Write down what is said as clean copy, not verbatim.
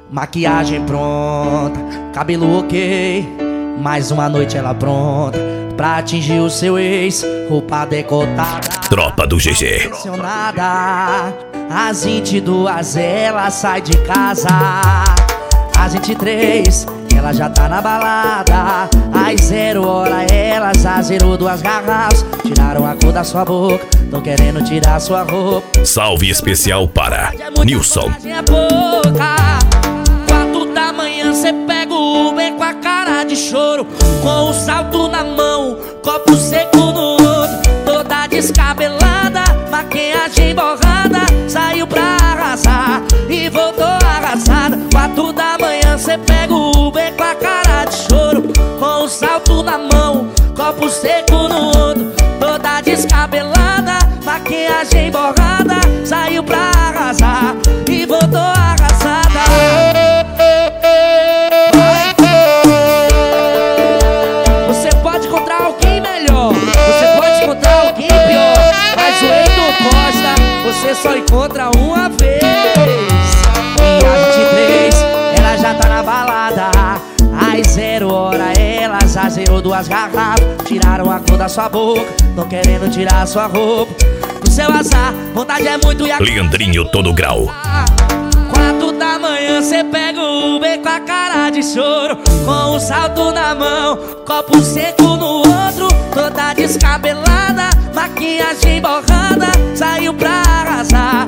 Maquiagem pronta, cabelo ok. Mais uma noite ela pronta pra atingir o seu ex. Roupa decotada, Tropa do GG. pressionada. Às 22 ela sai de casa. Às 23 ela já tá na balada. Às 0 hora ela já zerou 2 garrafas. Tiraram a cor da sua boca, tão querendo tirar sua roupa. Salve especial para Nilson. É pouca. 4 da manhã cê pega o Uber com a cara de choro, com o salto na mão, copo seco no outro. Toda descabelada, maquiagem borrada, saiu pra arrasar e voltou arrasada. 4 da manhã cê pega o Uber com a cara de choro, com o salto na mão, copo seco no outro. Toda descabelada, maquiagem borrada, saiu pra arrasar e voltou arrasada. Você pode encontrar alguém melhor, você pode encontrar alguém pior, mas o Heitor Costa você só encontra uma vez. E às 23 ela já tá na balada. Às 0 hora ela já zerou 2 garrafas. Tiraram a cor da sua boca, tão querendo tirar sua roupa. No seu azar, vontade é muito e a Leandrinho todo grau. 4 da manhã cê pega o Uber com a cara de choro, com o salto na mão, copo seco no outro. Toda descabelada, maquiagem borrada, saiu pra arrasar